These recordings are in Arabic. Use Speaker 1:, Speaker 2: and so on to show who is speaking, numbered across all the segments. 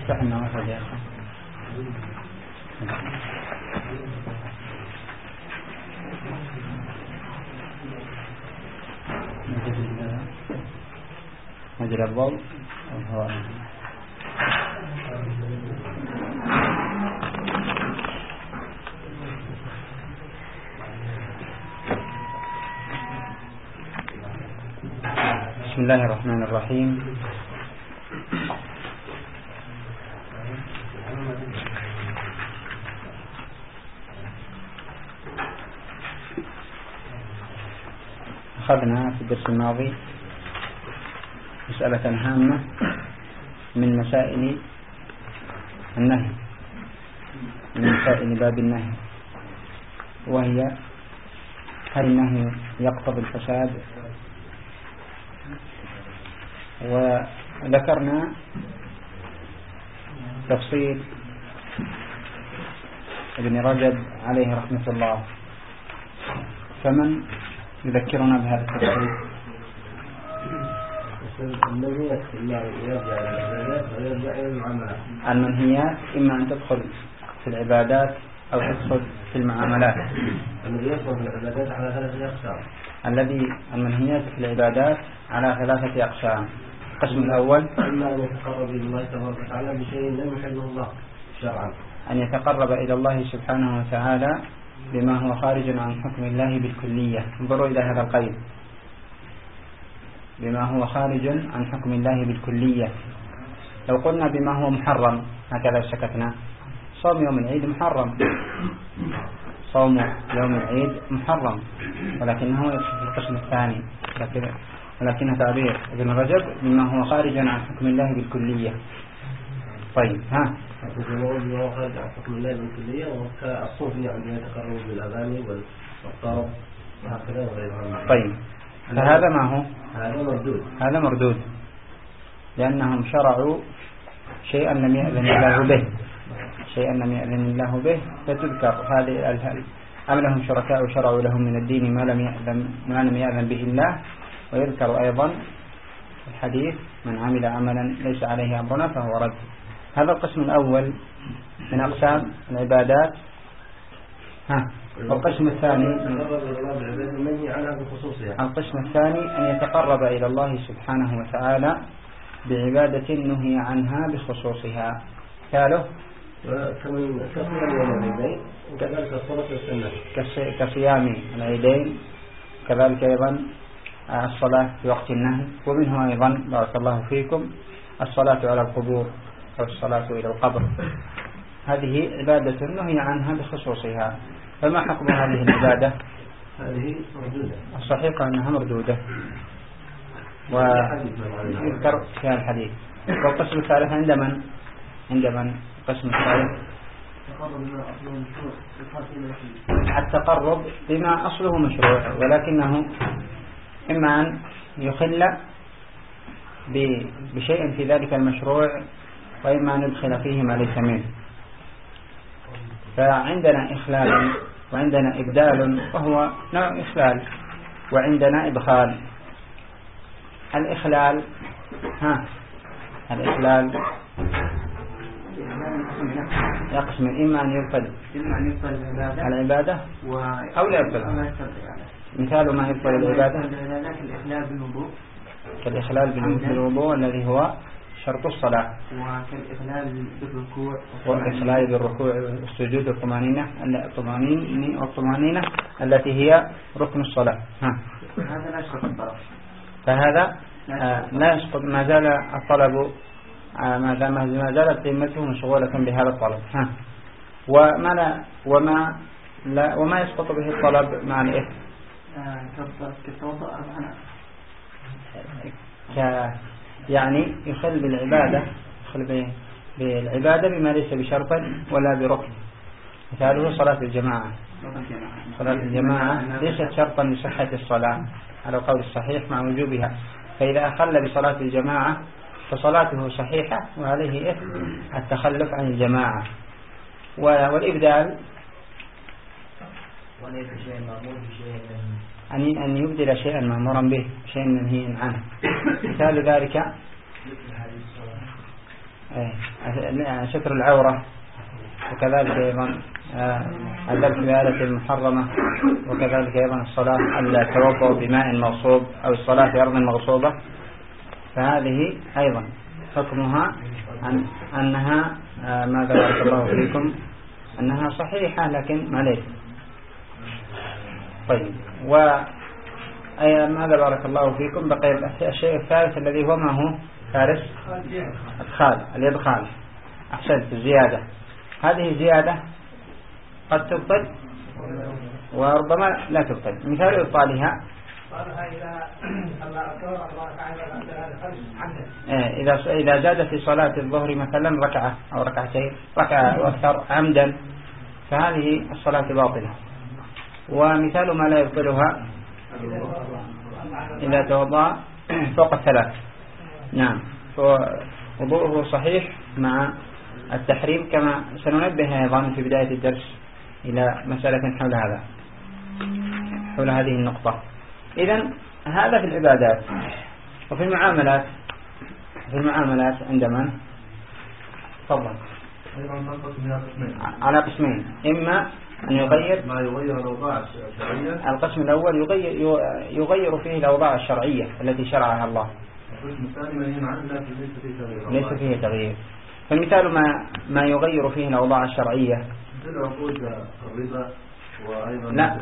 Speaker 1: افتح النوافذ يا أخي. مجرى الضوء والهواء. بسم الله الرحمن الرحيم. أخذنا في الدرس الماضي مسألة هامة من مسائل النهي، من مسائل باب النهي، وهي هل النهي يقتضي الفساد؟ وذكرنا تفصيل ابن رجب عليه رحمة الله، فمن يذكرنا بهذا التفصيل؟ المنهيات إما أن تدخل في العبادات أو تدخل في المعاملات.
Speaker 2: الذي يدخل في العبادات على 3 أقسام.
Speaker 1: المنهيات في العبادات على 3 أقسام. القسم الأول
Speaker 2: إما أن يتقرب إلى الله تبارك وتعالى بشيء لم يحله الله شرعا،
Speaker 1: أن يتقرب إلى الله سبحانه وتعالى بما هو خارج عن حكم الله بالكلية. انظروا إلى هذا القيد، بما هو خارج عن حكم الله بالكلية. لو قلنا بما هو محرم هكذا سكتنا. صوم يوم العيد محرم، صوم يوم العيد محرم، ولكنه يدخل في القسم الثاني، ولكن تعبير ابن رجب بما هو خارج عن حكم الله بالكلية. طيب ها
Speaker 2: بما هو خارج عن حكم الله بالكلية، والصوفي عندما يتقرب بالأغاني والطرب وهكذا وغيرها.
Speaker 1: طيب فهذا ما هو؟ هذا مردود، لأنهم شرعوا شيئا لم يأذن الله به، فتذكر هذه أم لهم شركاء شرعوا لهم من الدين ما لم يأذن به الله. ويذكر أيضا الحديث من عمل عملا ليس عليه أمرنا فهو رد. هذا القسم الأول من أقسام العبادات. والقسم الثاني أن يتقرب إلى الله سبحانه وتعالى بعبادة نهي عنها بخصوصها. قالوا كصيام العيدين، كذلك أيضا الصلاة في وقت النهي، ومنه أيضا بارك الله فيكم الصلاة على القبور أو الصلاة إلى القبر. هذه عبادة نهي عنها بخصوصها. فما حكم هذه العبادة؟
Speaker 2: هذه مردودة.
Speaker 1: الصحيح أنها مردودة، ويذكر في الحديث. والقسم الثالث عند من القسم الثالث التقرب بما أصله مشروع، ولكنه إما أن يخل بشيء في ذلك المشروع، وإما أن يدخل فيه ما ليس منه. فعندنا إخلال وعندنا إبدال، وهو نوع إخلال، وعندنا إدخال. الإخلال يقسم إما أن يبطل العبادة أو لا يبطل. مثال ما يبطل العبادة كالإخلال بالوضوء الذي هو شرط الصلاة، والإخلال بالركوع والسجود والطمأنينة التي هي ركن الصلاة.
Speaker 3: هذا لا يسقط الطلب،
Speaker 1: فهذا لا يسقط، ما زال الطلب ما زالت ذمته مشغولة بهذا الطلب. وما يسقط به الطلب مع الإثم يعني يخل بالعبادة بما ليس بشرط ولا بركن. مثاله صلاة الجماعة. صلاة الجماعة ليست شرطا لصحة الصلاة على القول الصحيح مع وجوبها، فإذا أخل بصلاة الجماعة فصلاته صحيحة وعليه إثم التخلف عن الجماعة. والإبدال أن يبدل شيئا مأمورا به شيئا منهي عنه. مثال ذلك ستر العورة، وكذلك أيضا الذبح بآلة المحرمة، وكذلك أيضا الصلاة التوضؤ بماء مغصوب أو الصلاة في أرض مغصوبة، فهذه أيضا حكمها أنها ماذا بارك الله فيكم أنها صحيحة لكن ما ليس. طيب، ماذا بارك الله فيكم بقي الشيء الثالث الذي هو ما هو فارس الإدخال. أحسنت، الزيادة. هذه زيادة قد تبطل وربما لا تبطل. مثال إبطالها إذا زاد في صلاة الظهر مثلا ركعة أو ركعتين، ركعة وأكثر عمدا، فهذه الصلاة باطلة. ومثال ما لا يبطلها إذا توضأ فوق الثلاث. نعم، وضوءه صحيح مع التحريم، كما سننبه أيضا في بداية الدرس إلى مسألة حول هذه النقطة. إذن هذا في العبادات. وفي المعاملات عندما تفضل على قسمين، إما أن يغير
Speaker 4: ما يغير الأوضاع الشرعية.
Speaker 1: القسم الأول يغير فيه الأوضاع الشرعية التي شرعها الله.
Speaker 4: القسم الثاني منهي عنه لكن
Speaker 1: ليس فيه تغيير. فالمثال ما يغير فيه الأوضاع الشرعية
Speaker 4: مثل عقود الربا، وأيضا
Speaker 1: لا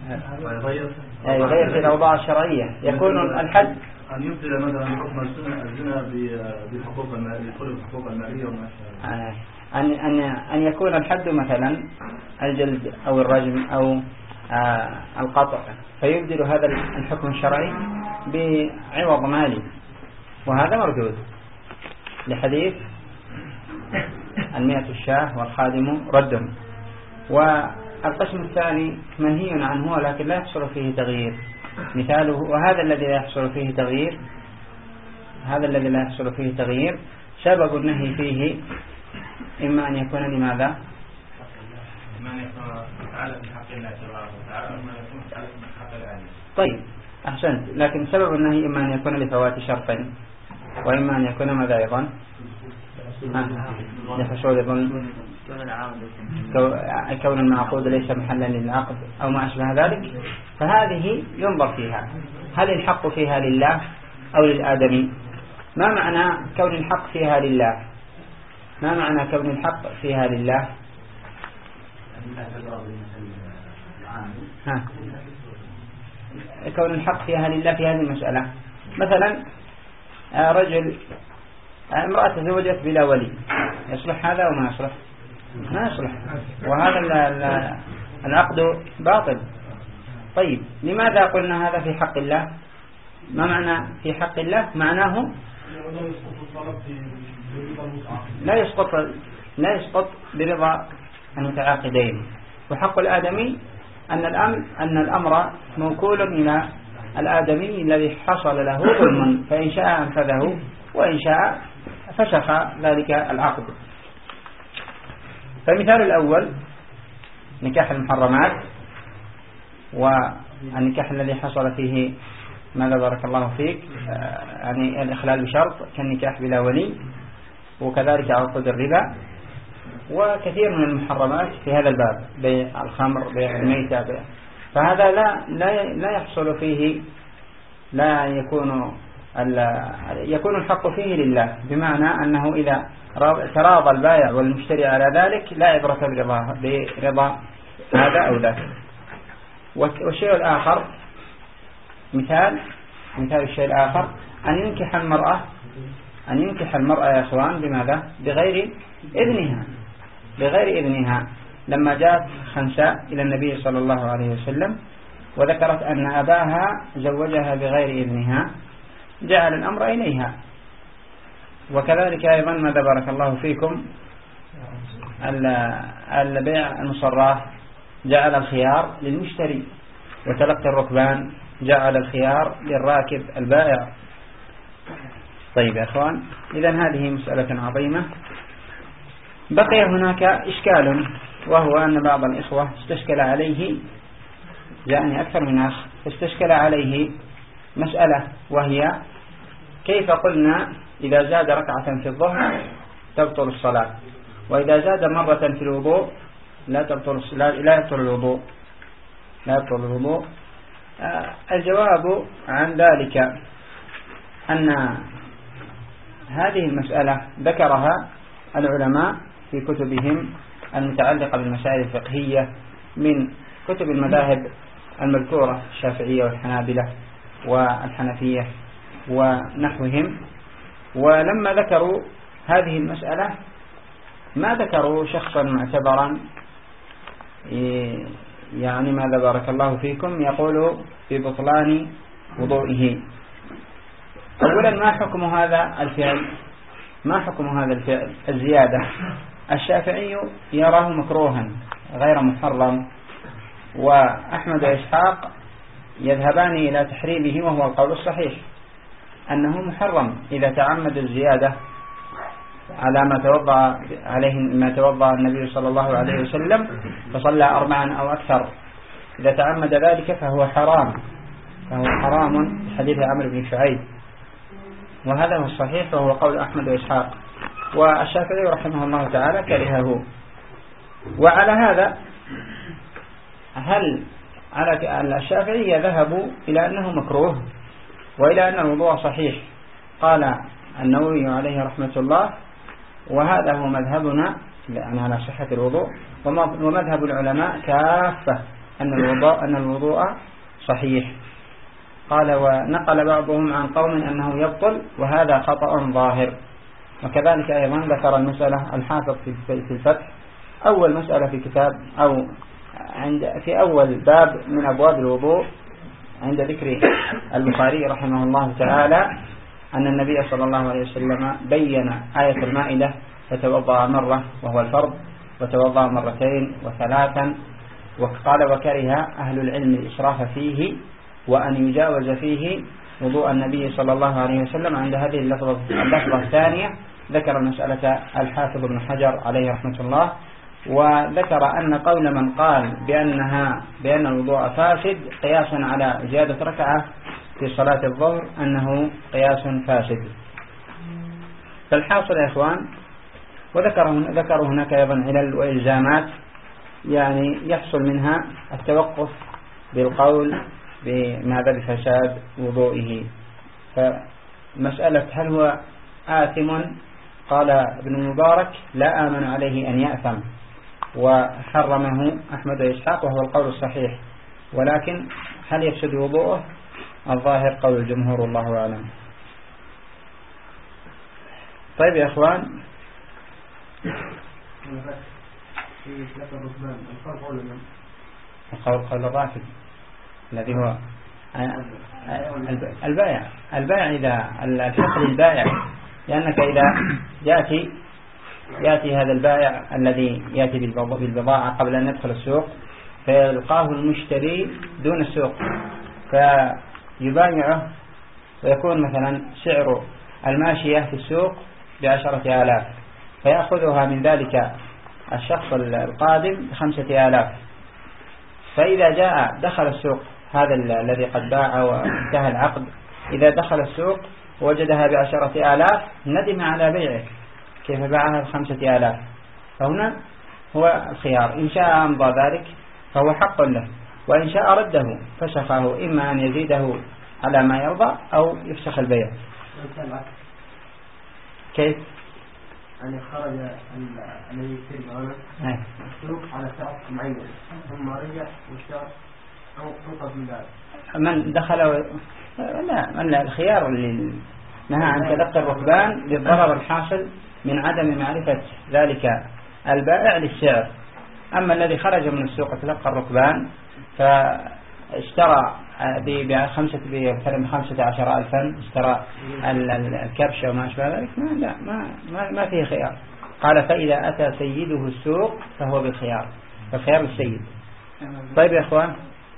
Speaker 1: يغير في الأوضاع الشرعية. يكون الحد
Speaker 4: أن يبدل مثلا حكم الزنا بحقوق المالية وما
Speaker 1: أن يكون الحد مثلا الجلد أو الرجم أو القطع، فيبدل هذا الحكم الشرعي بعوض مالي، وهذا مردود لحديث 100 الشاه والخادم رد. والقسم الثاني منهي عنه ولكن لا يحصل فيه تغيير. مثاله، وهذا الذي لا يحصل فيه تغيير سبب النهي فيه إما أن يكون لماذا؟
Speaker 5: إما أن يكون تعالى من حق الله سبحانه وتعالى، وإما أن يكون تعالى من حق العالم.
Speaker 1: طيب، أحسنت. لكن سبب النهي إما أن يكون لفوات شرط، وإما أن يكون ماذا أيضا؟ لحصول ظلم، كون المعقود ليس محلا للعقد أو ما أشبه ذلك. فهذه ينظر فيها، هل الحق فيها لله أو للآدمي؟ ما معنى كون الحق فيها لله؟ كون الحق فيها لله في هذه المسألة. مثلا امرأة تزوجت بلا ولي، يصلح هذا أو ما يصلح؟ ما يصلح، وهذا العقد باطل. طيب، لماذا قلنا هذا في حق الله؟ ما معنى في حق الله؟ معناه لا يسقط برضا المتعاقدين. وحق الآدمي أن الأمر موكول إلى الآدمي الذي حصل له ظلم، فإن شاء أنفذه وإن شاء فسخ ذلك العقد. فالمثال الأول نكاح المحرمات، والنكاح الذي حصل فيه ماذا بارك الله فيك يعني الإخلال بشرط كالنكاح بلا ولي، وكذلك عقود الربا، وكثير من المحرمات في هذا الباب، بيع الخمر، بيع الميتة، فهذا لا يحصل فيه، لا يكون الحق فيه لله، بمعنى أنه إذا تراضى البائع والمشتري على ذلك لا عبرة برضا هذا أو ذاك. والشيء الآخر، مثال الشيء الآخر أن ينكح المرأة يا أخوان بماذا؟ بغير إذنها. لما جاءت خنساء إلى النبي صلى الله عليه وسلم وذكرت أن أباها زوجها بغير إذنها، جعل الأمر إليها. وكذلك أيضا ماذا بارك الله فيكم البيع المصرح، جعل الخيار للمشتري، وتلقي الركبان جعل الخيار للراكب البائع. طيب يا أخوان، إذن هذه مسألة عظيمة. بقي هناك إشكال، وهو أن بعض الإخوة استشكل عليه، يعني أكثر من أخ استشكل عليه مسألة، وهي كيف قلنا إذا زاد ركعة في الظهر تبطل الصلاة، وإذا زاد مرة في الوضوء لا يبطل الوضوء. الجواب عن ذلك أن هذه المسألة ذكرها العلماء في كتبهم المتعلقة بالمسائل الفقهية من كتب المذاهب المذكورة الشافعية والحنابلة والحنفية ونحوهم. ولما ذكروا هذه المسألة ما ذكروا شخصا معتبرا يعني ماذا بارك الله فيكم يقول في بطلان وضوئه. أولا ما حكم هذا الفعل الزيادة؟ الشافعي يراه مكروها غير محرم، وأحمد وإسحاق يذهبان إلى تحريمه، وهو القول الصحيح أنه محرم إذا تعمد الزيادة على ما توضأ النبي صلى الله عليه وسلم فصلى 4 أو أكثر. إذا تعمد ذلك فهو حرام في حديث عمرو بن شعيب، وهذا هو الصحيح وهو قول أحمد وإسحاق، والشافعي رحمه الله تعالى كرهه. وعلى هذا هل على الشافعي ذهبوا إلى أنه مكروه وإلى أن الوضوء صحيح؟ قال النووي عليه رحمة الله وهذا هو مذهبنا يعني على صحة الوضوء، ومذهب العلماء كافة أن الوضوء صحيح. قال ونقل بعضهم عن قوم أنه يبطل، وهذا خطأ ظاهر. وكذلك أيضا ذكر المسألة الحافظ في الفتح أول مسألة في كتاب أو في أول باب من أبواب الوضوء عند ذكر البخاري رحمه الله تعالى أن النبي صلى الله عليه وسلم بين آية المائدة فتوضأ مرة وهو الفرض، وتوضأ 2 و3، وقال وكره أهل العلم الإسراف فيه وأن يجاوز فيه وضوء النبي صلى الله عليه وسلم. عند هذه اللفظة الثانية ذكر المسألة الحافظ ابن حجر عليه رحمة الله، وذكر أن قول من قال بأن الوضوء فاسد قياسا على زيادة ركعة في صلاة الظهر أنه قياس فاسد. فالحاصل يا إخوان، وذكروا هناك أيضا علل وإلزامات يعني يحصل منها التوقف بالقول بماذا بفساد وضوئه. فمسألة هل هو آثم؟ قال ابن المبارك لا آمن عليه أن يأثم، وحرمه أحمد وإسحاق وهو القول الصحيح، ولكن هل يفسد وضوءه؟ الظاهر قول الجمهور والله أعلم. طيب يا إخوان، قول الرافد الذي هو البائع إذا الحق للبائع، لأنك إذا يأتي هذا البائع الذي يأتي بالبضاعة قبل أن يدخل السوق فيلقاه المشتري دون السوق فيبايعه، ويكون مثلا سعر الماشية في السوق ب10,000 فيأخذها من ذلك الشخص القادم ب5,000. فإذا دخل السوق هذا الذي قد باع وانتهى العقد، إذا دخل السوق وجدها ب10,000 ندم على بيعه كيف باعها ب5,000. فهنا هو الخيار، إن شاء أمضى ذلك فهو حق له، وإن شاء رده فسخه، إما أن يزيده على ما يرضى أو يفسخ البيع. كيف؟
Speaker 2: أن خرج الذي يشتري معنا السوق على سعر معين ثم رجع واشترى أو انقذ من ذلك.
Speaker 1: من دخل لا الخيار اللي نهى عن تلقي الركبان للضرر الحاصل من عدم معرفة ذلك البائع للسعر. أما الذي خرج من السوق تلقى الركبان فاشترى ب15,000 اشترى الكبش وما أشبه ذلك، ما فيه خيار. قال فإذا أتى سيده السوق فهو بالخيار، فالخيار للسيد. طيب يا إخوان،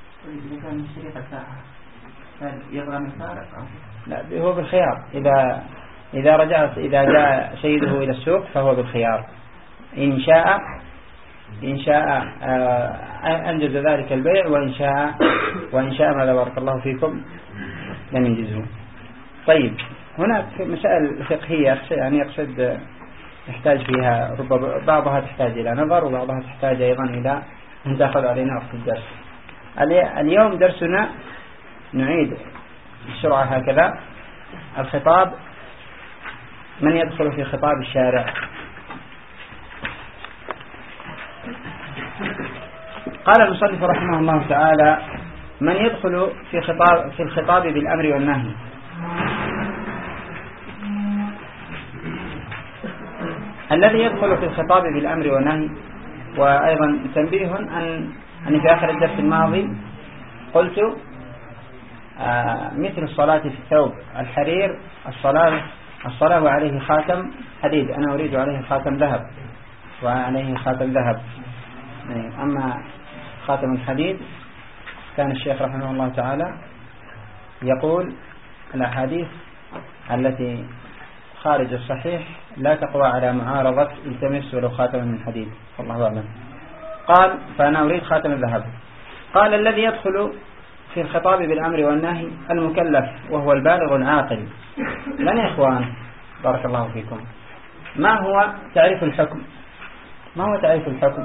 Speaker 1: لا هو بالخيار. إذا جاء سيده إلى السوق فهو بالخيار، إن شاء أنجز ذلك البيع، وإن شاء ماذا بارك الله فيكم لم ينجزه. طيب هناك مسائل فقهية يعني يقصد يحتاج فيها بعضها تحتاج إلى نظر وبعضها تحتاج أيضا إلى أن تأخذ علينا وقت الدرس. اليوم درسنا نعيد بسرعة هكذا الخطاب، من يدخل في خطاب الشارع. قال المصنف رحمه الله تعالى: من يدخل في الخطاب بالأمر والنهي. الذي يدخل في الخطاب بالأمر والنهي. وأيضا تنبيه أن في آخر الدرس الماضي قلت مثل الصلاة في الثوب الحرير الصلاة وعليه خاتم حديد، أنا أريد عليه خاتم ذهب وعليه خاتم ذهب. أما خاتم الحديد كان الشيخ رحمه الله تعالى يقول الأحاديث التي خارج الصحيح لا تقوى على معارضة التمس ولو خاتم من حديد، والله أعلم. قال: فأنا أريد خاتم الذهب. قال: الذي يدخل في الخطاب بالأمر والنهي المكلف وهو البالغ العاقل. من يا إخوان بارك الله فيكم، ما هو تعريف الحكم؟ ما هو تعريف الحكم؟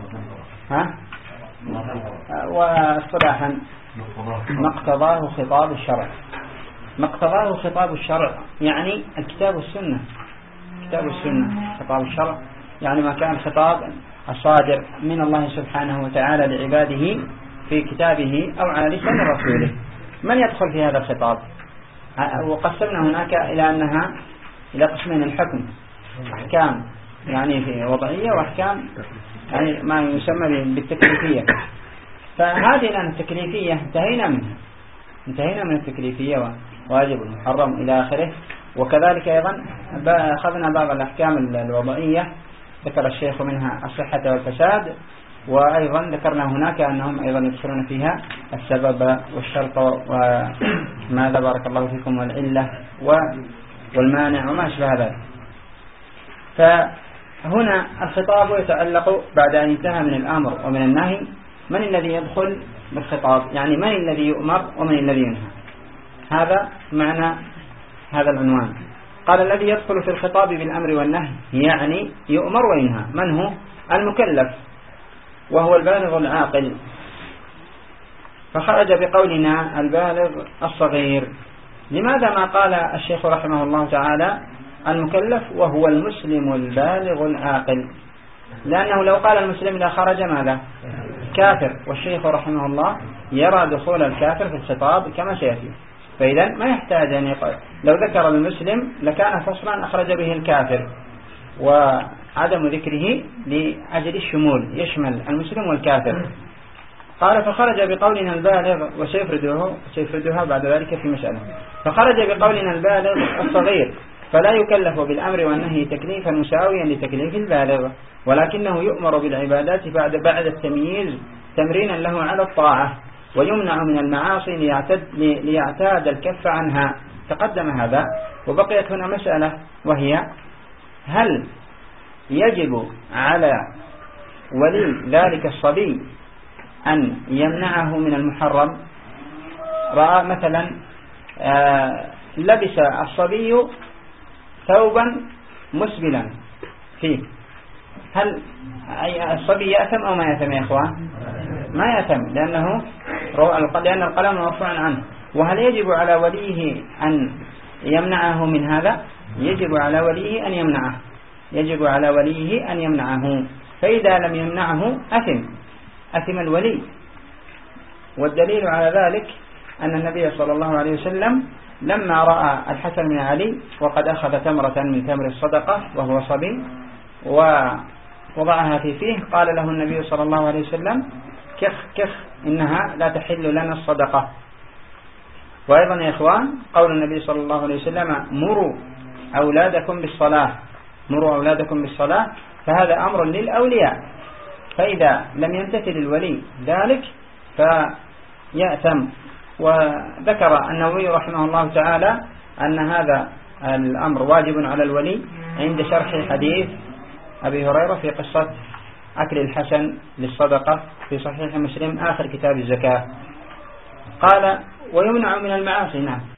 Speaker 1: واصطلاحا ما اقتضاه خطاب الشرع. ما اقتضاه خطاب الشرع يعني الكتاب والسنة. كتاب السنة خطاب الشرع يعني ما كان خطاب الصادر من الله سبحانه وتعالى لعباده في كتابه أو على لسان رسوله. من يدخل في هذا الخطاب؟ وقسمنا هناك إلى قسمين: الحكم أحكام يعني في وضعية، وأحكام يعني ما يسمى بالتكليفية. فهذه الآن التكليفية انتهينا من التكليفية وواجب المحرم إلى آخره. وكذلك أيضا أخذنا بعض الأحكام الوضعية ذكر الشيخ منها الصحة والفساد، وأيضا ذكرنا هناك أنهم أيضا يدخلون فيها السبب والشرط وماذا بارك الله فيكم والعلة والمانع وما أشبه ذلك. فهنا الخطاب يتعلق بعد أن انتهى من الأمر ومن النهي. من الذي يدخل بالخطاب؟ يعني من الذي يؤمر ومن الذي ينهى. هذا معنى هذا العنوان. قال: الذي يدخل في الخطاب بالأمر والنهي يعني يؤمر وينهى. من هو؟ المكلف وهو البالغ العاقل. فخرج بقولنا البالغ الصغير. لماذا ما قال الشيخ رحمه الله تعالى المكلف وهو المسلم البالغ العاقل؟ لأنه لو قال المسلم لخرج ماذا؟ كافر، والشيخ رحمه الله يرى دخول الكافر في الخطاب كما سيأتي. فإذا ما يحتاج أن يقول لو ذكر المسلم لكان فصلا أخرج به الكافر، وعدم ذكره لأجل الشمول يشمل المسلم والكافر. قال: فخرج بقولنا البالغ، وسيفردها بعد ذلك في مسألة. فخرج بقولنا البالغ الصغير فلا يكلف بالأمر والنهي تكليفا مساويا لتكليف البالغ، ولكنه يؤمر بالعبادات بعد التمييز تمرينا له على الطاعة، ويمنع من المعاصي ليعتاد الكف عنها. تقدم هذا. وبقيت هنا مسألة، وهي: هل يجب على ولي ذلك الصبي أن يمنعه من المحرم؟ رأى مثلا لبس الصبي ثوبا مسبلا فيه، هل الصبي يأثم أو ما يأثم يا إخوان؟ ما يأثم، لأن القلم مرفوع عنه. وهل يجب على وليه أن يمنعه من هذا؟ يجب على وليه أن يمنعه. فإذا لم يمنعه أثم الولي. والدليل على ذلك أن النبي صلى الله عليه وسلم لما رأى الحسن بن علي وقد أخذ تمرة من تمر الصدقة وهو صبي ووضعها في فيه، قال له النبي صلى الله عليه وسلم: كخ إنها لا تحل لنا الصدقة. وأيضا يا إخوان قول النبي صلى الله عليه وسلم: مروا أولادكم بالصلاة، فهذا أمر للأولياء. فإذا لم يمتثل الولي ذلك فيأثم. وذكر النووي رحمه الله تعالى أن هذا الأمر واجب على الولي عند شرح حديث أبي هريرة في قصة أكل الحسن للصدقة في صحيح مسلم آخر كتاب الزكاة. قال: ويمنع من المعاصي. نعم.